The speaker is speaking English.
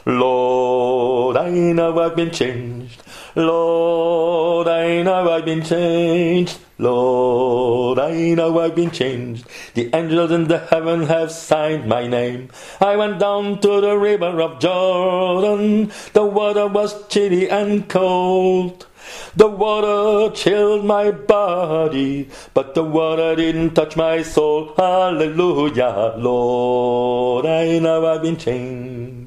Lord, I know I've been changed. Lord, I know I've been changed. Lord, I know I've been changed. The angels in the heaven have signed my name. I went down to the river of Jordan. The water was chilly and cold. The water chilled my body, but the water didn't touch my soul. Hallelujah, Lord, I know I've been changed.